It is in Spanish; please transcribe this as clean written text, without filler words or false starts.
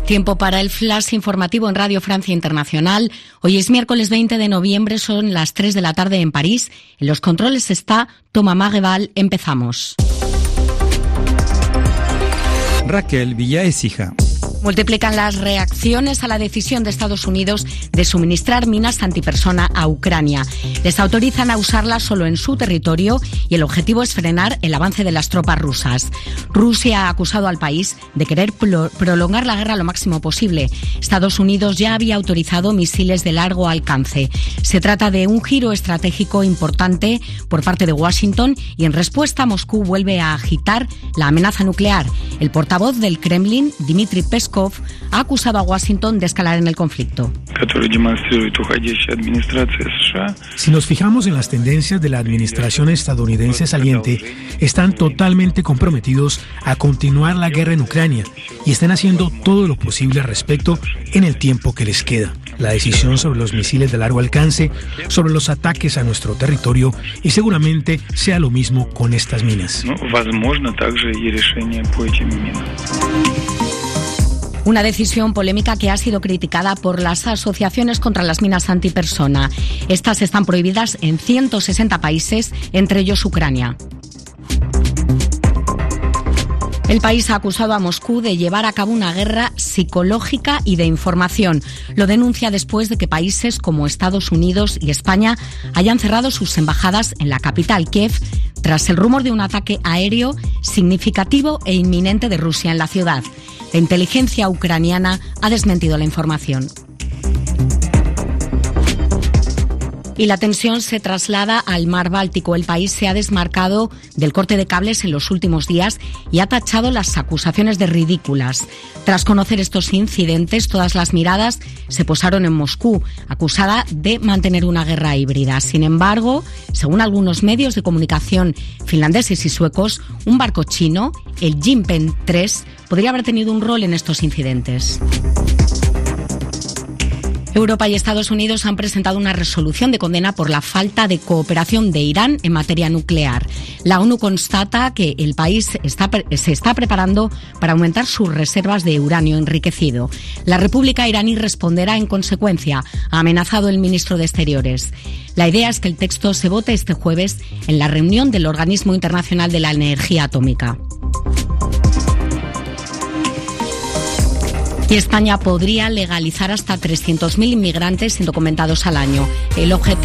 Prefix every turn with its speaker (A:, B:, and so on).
A: Tiempo para el flash informativo en Radio Francia Internacional. Hoy es miércoles 20 de noviembre, son las 3 de la tarde en París. En los controles está Thomas Maguebal. Empezamos.
B: Raquel Villaécija.
A: Multiplican las reacciones a la decisión de Estados Unidos de suministrar minas antipersona a Ucrania. Les autorizan a usarlas solo en su territorio y el objetivo es frenar el avance de las tropas rusas. Rusia ha acusado al país de querer prolongar la guerra lo máximo posible. Estados Unidos ya había autorizado misiles de largo alcance. Se trata de un giro estratégico importante por parte de Washington y en respuesta Moscú vuelve a agitar la amenaza nuclear. El portavoz del Kremlin, Dmitry Peskov, ha acusado a Washington de escalar en el conflicto.
C: Si nos fijamos en las tendencias de la administración estadounidense saliente, están totalmente comprometidos a continuar la guerra en Ucrania y están haciendo todo lo posible al respecto en el tiempo que les queda. La decisión sobre los misiles de largo alcance, sobre los ataques a nuestro territorio y seguramente sea lo mismo con estas minas.
A: Una decisión polémica que ha sido criticada por las asociaciones contra las minas antipersona. Estas están prohibidas en 160 países, entre ellos Ucrania. El país ha acusado a Moscú de llevar a cabo una guerra psicológica y de información. Lo denuncia después de que países como Estados Unidos y España hayan cerrado sus embajadas en la capital, Kiev, tras el rumor de un ataque aéreo significativo e inminente de Rusia en la ciudad. La inteligencia ucraniana ha desmentido la información. Y la tensión se traslada al mar Báltico. El país se ha desmarcado del corte de cables en los últimos días y ha tachado las acusaciones de ridículas. Tras conocer estos incidentes, todas las miradas se posaron en Moscú, acusada de mantener una guerra híbrida. Sin embargo, según algunos medios de comunicación finlandeses y suecos, un barco chino, el Jinpen 3, podría haber tenido un rol en estos incidentes. Europa y Estados Unidos han presentado una resolución de condena por la falta de cooperación de Irán en materia nuclear. La ONU constata que el país se está preparando para aumentar sus reservas de uranio enriquecido. La República iraní responderá en consecuencia, ha amenazado el ministro de Exteriores. La idea es que el texto se vote este jueves en la reunión del Organismo Internacional de la Energía Atómica. Y España podría legalizar hasta 300.000 inmigrantes indocumentados al año. El objetivo